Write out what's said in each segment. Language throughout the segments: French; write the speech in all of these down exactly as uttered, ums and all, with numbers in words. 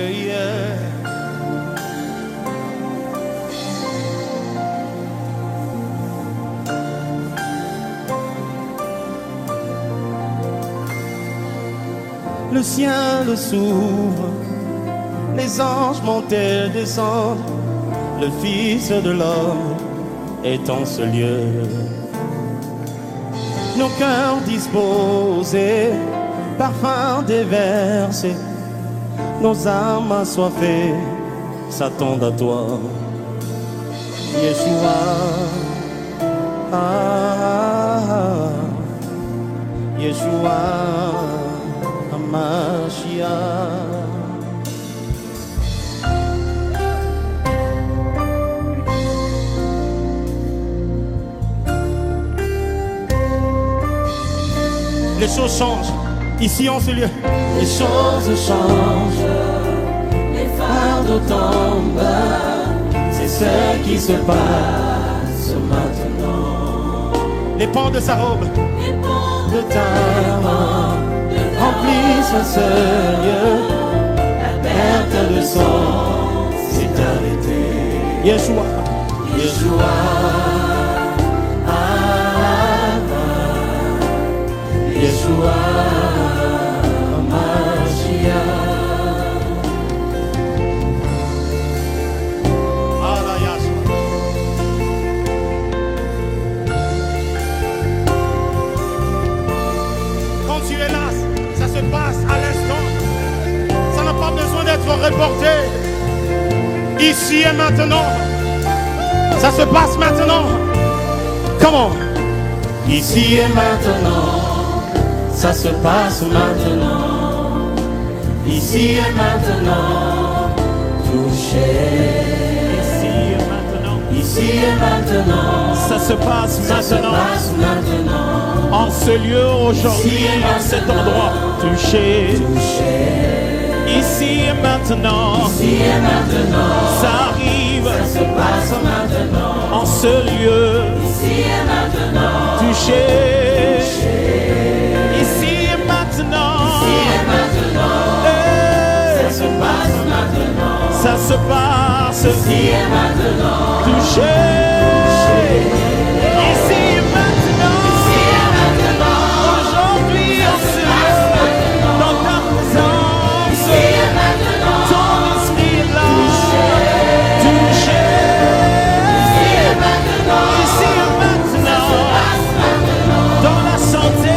yeah. Le ciel s'ouvre, les anges montent et descendent, le Fils de l'homme est en ce lieu. Nos cœurs disposés, parfums déversés, nos âmes assoiffées s'attendent à toi. Yeshua, ah, Yeshua, Hamashiach. Les choses changent, ici en ce lieu. Les choses changent, les fardeaux tombent. C'est ce qui se passe maintenant. Les pans de sa robe, les pans de ta robe remplissent ce lieu. La perte de sang s'est arrêtée. Yeshua, Yeshua. Yeshua, Hamashiach. Allah Yahshua. Quand tu es là, ça se passe à l'instant. Ça n'a pas besoin d'être reporté. Ici et maintenant. Ça se passe maintenant. Comment? Ici et maintenant. Ça se passe maintenant, ici et maintenant, touché. Ici et maintenant, ici et maintenant, ça se passe ça maintenant, se passe maintenant. En ce lieu aujourd'hui, en cet endroit, touché. touché. Ici et maintenant, ici et maintenant, ça arrive, ça se passe maintenant. En ce lieu, ici et maintenant, touché. touché. Ici et maintenant, ici et maintenant, hey. Ça se passe maintenant, ça se passe ici et maintenant, touché, touché. Ici et maintenant, ici et maintenant, aujourd'hui on se lieu, dans ta présence, ici et maintenant, ton esprit est là, touché, touché. Ici et maintenant, ici et maintenant, ça se passe maintenant, dans la santé.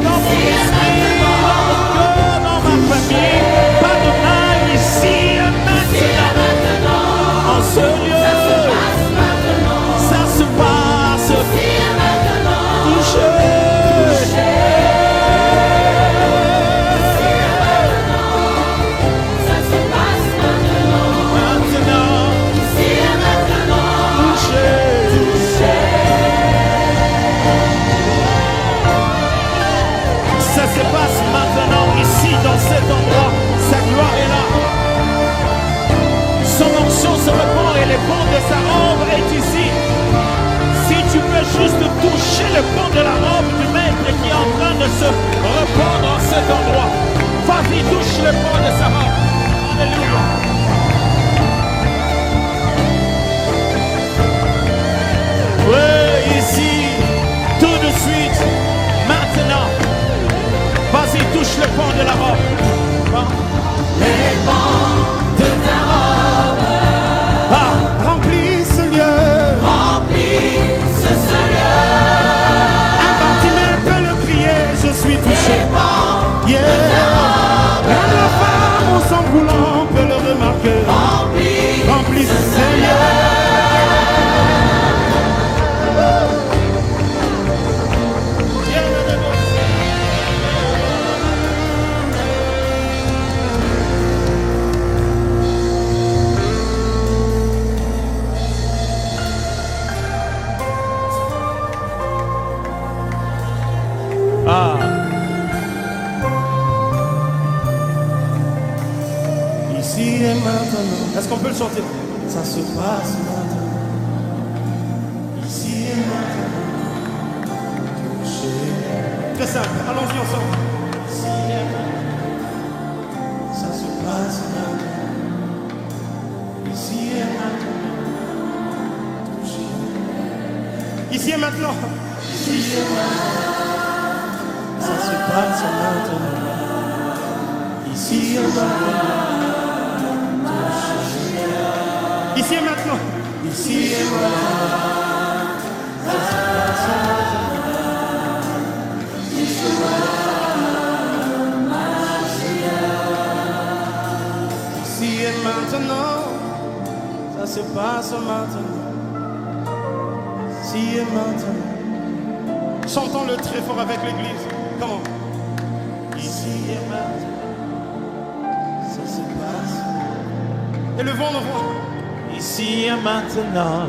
Dans cet endroit, sa gloire est là. Son onction se répand et les pans de sa robe est ici. Si tu peux juste toucher le pan de la robe du maître qui est en train de se répandre en cet endroit, vas-y, touche le pan de sa robe. Alléluia. Oui, ici, tout de suite, maintenant. Vas-y, touche le pan de la robe. Les pans de ta robe ah, remplissent ce lieu. Remplissent ce lieu. Un bâtiment peut le crier, je suis touché. Les pans yeah. de ta robe. Même la femme au sang brûlant peut le remarquer. Remplissent, remplissent ce lieu. Ah. Ici et maintenant. Est-ce qu'on peut le chanter? Ça se passe maintenant. Ici et maintenant. Très simple. Allons-y ensemble. Ici et maintenant. Ça se passe maintenant. Ici et maintenant. Ici et maintenant. Ici et maintenant. Ça se passe maintenant. Ici et maintenant. Ici et maintenant. Ici et maintenant. Ça se passe maintenant. Ici et maintenant. Ici et maintenant. Ça se passe maintenant. Ici et maintenant. Chantons-le très fort avec l'église. Comment? Ici et maintenant. Ça se passe. Élevons nos voix. Ici et maintenant.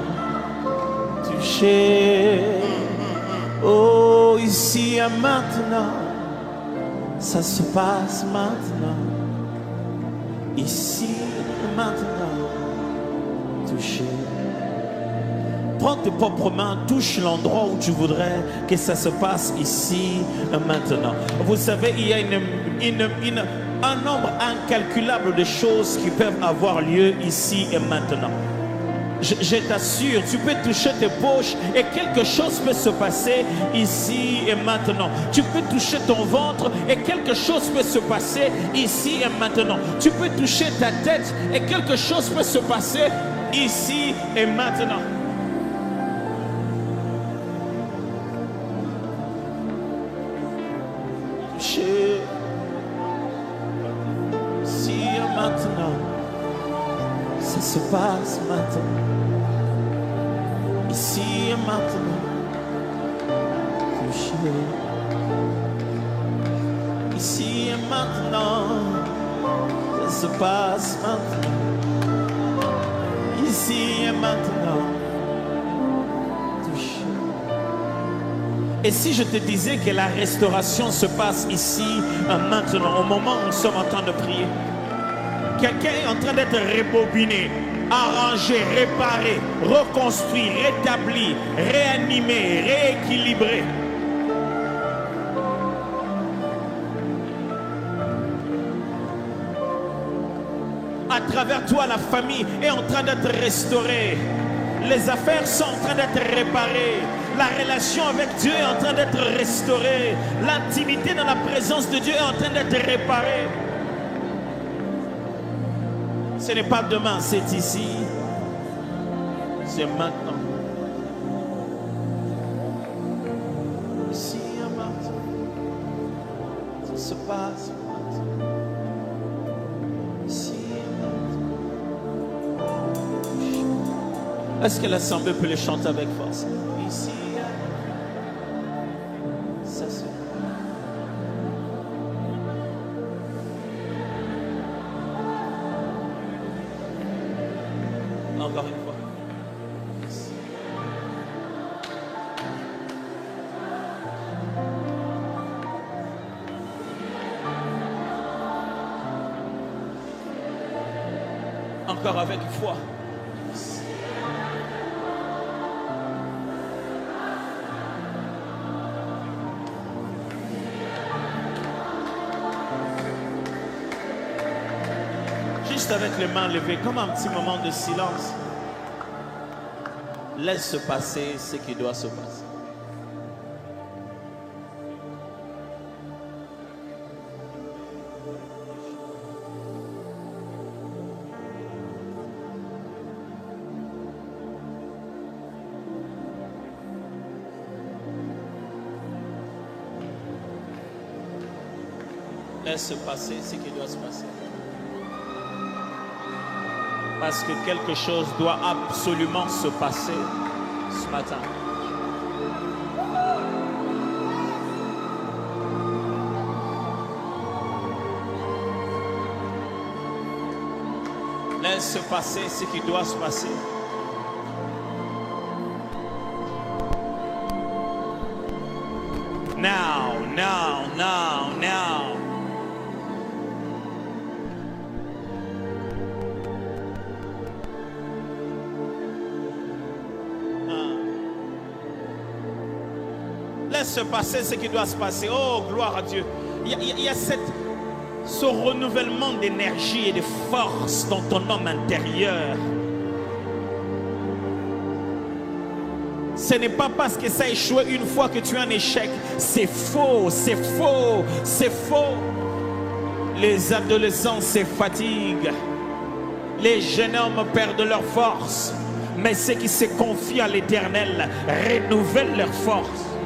Touché. Oh, ici et maintenant. Ça se passe maintenant. Ici et maintenant. Touché. Prends tes propres mains, touche l'endroit où tu voudrais que ça se passe ici maintenant. Vous savez, il y a une, une, une, un nombre incalculable de choses qui peuvent avoir lieu ici et maintenant. Je, je t'assure, tu peux toucher tes poches et quelque chose peut se passer ici et maintenant. Tu peux toucher ton ventre et quelque chose peut se passer ici et maintenant. Tu peux toucher ta tête et quelque chose peut se passer ici et maintenant. Toucher ici et maintenant. Ça se passe maintenant. Ici et maintenant. Toucher. Ici et maintenant. Ça se passe maintenant. Ici et maintenant. Toucher. Et si je te disais que la restauration se passe ici, maintenant, au moment où nous sommes en train de prier, quelqu'un est en train d'être rebobiné, arrangé, réparé, reconstruit, rétabli, réanimé, rééquilibré. À travers toi, la famille est en train d'être restaurée. Les affaires sont en train d'être réparées. La relation avec Dieu est en train d'être restaurée. L'intimité dans la présence de Dieu est en train d'être réparée. Ce n'est pas demain, c'est ici. C'est maintenant. Ici et maintenant. Ça se passe maintenant. Ici et maintenant. Est-ce que l'assemblée peut les chanter avec force? Ici. Ça se passe. Encore une fois. Encore avec foi. Juste avec les mains levées, comme un petit moment de silence. Laisse se passer ce qui doit se passer. Laisse se passer ce qui doit se passer. Parce que quelque chose doit absolument se passer ce matin. Laisse se passer ce qui doit se passer. Now, now, now, now. Laisse se passer ce qui doit se passer. Oh, gloire à Dieu. Il y a, il y a cette, ce renouvellement d'énergie et de force dans ton homme intérieur. Ce n'est pas parce que ça a échoué une fois que tu es en échec. C'est faux, c'est faux, c'est faux. Les adolescents se fatiguent. Les jeunes hommes perdent leur force. Mais ceux qui se confient à l'Éternel renouvellent leur force.